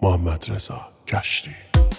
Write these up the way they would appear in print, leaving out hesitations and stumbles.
Muhammed Reza Keşti.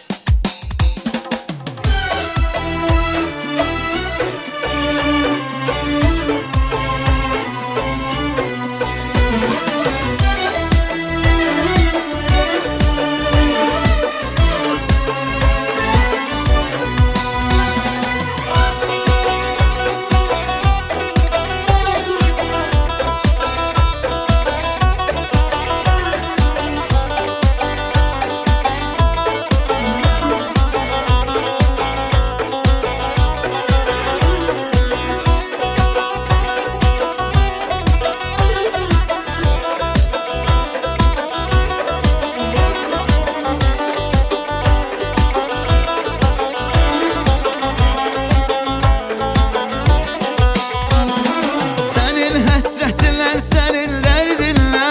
Senin derdinle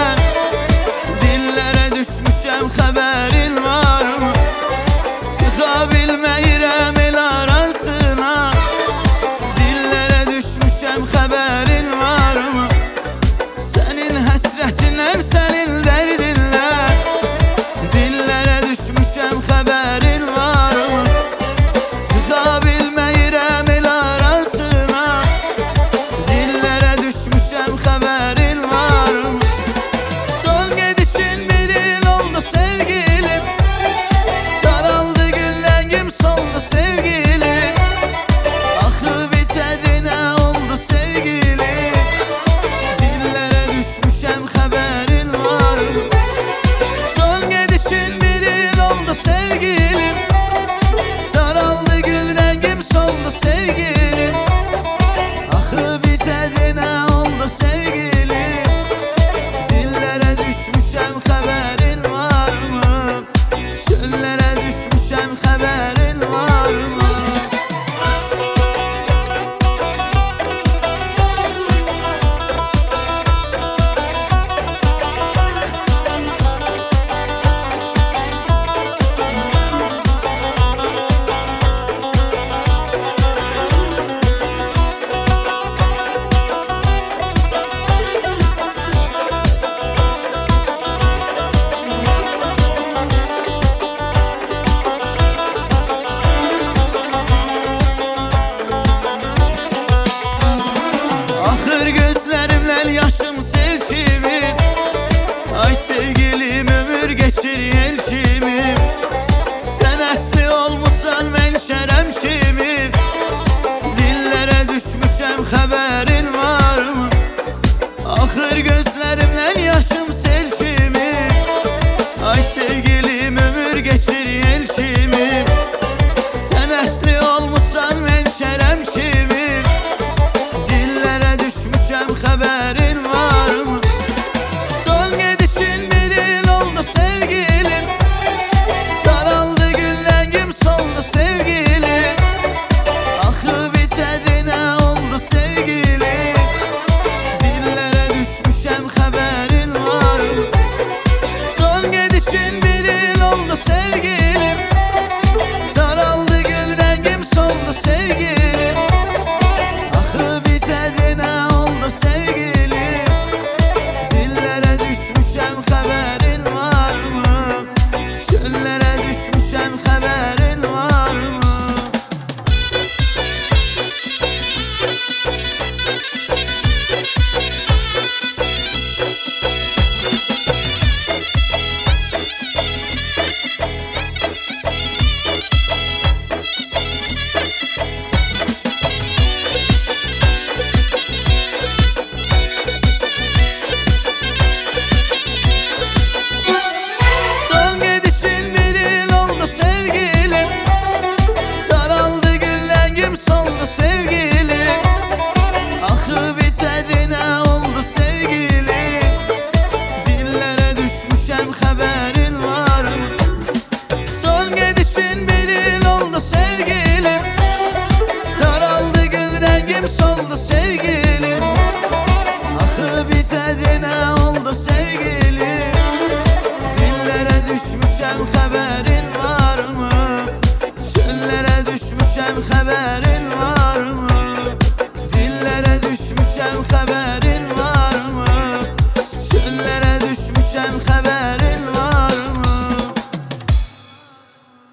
dillere düşmüşem, haberin var mı? Çıkabilmeyirem el ararsına, dillere düşmüşem, haberin var mı? Senin hasretinle, senin derdinle dillere düşmüşem, haberin var mı? Çıkabilmeyirem el ararsına, dillere düşmüşem, haberin var mı? Son gidişin bir yıl oldu sevgilim, saraldı gül rengim soldu sevgilim. Aklı bitedine oldu sevgilim, dillere düşmüşem, haberin var mı? Son gidişin bir yıl oldu sevgilim, saraldı gül rengim soldu sevgilim. Aklı bitedine oldu sevgilim, dillere düşmüşem, haberin var mı? Çöllere düşmüşem, haberin var mı? Gözlerimle yaşım selçimim, ay sevgilim ömür geçir elçimim. Sen asli olmuşsan ben şeremçimim, dillere düşmüşem, haberin var mı? Ahır gözlerimle yaşım selçimim, ay sevgilim ömür geçir elçimim. Sen asli olmuşsan ben şeremçimim, dillere düşmüşem, haberin var mı? Son gidişin bir yıl oldu sevgilim, saraldı gül rengim soldu sevgilim. Aklı bitedine oldu sevgilim, dillere düşmüşem, haberin var mı? Son gidişin bir yıl oldu sevgilim, saraldı gül rengim soldu sevgilim. Aklı bitedine oldu sevgilim, dillere düşmüşem, haberin var mı? Çöllere düşmüşem, haberin var mı? Son gidişin bir yıl oldu sevgilim, saraldı gül rengim soldu sevgilim. Aklı bitedine oldu sevgilim, dillere düşmüşem, haberin var mı? Son gidişin bir yıl oldu sevgilim, saraldı gül rengim soldu sevgilim. Aklı bitedine oldu sevgilim, dillere düşmüşem, haberin var mı? Çöllere düşmüşem, haberin var mı? Dillere düşmüşem, haberin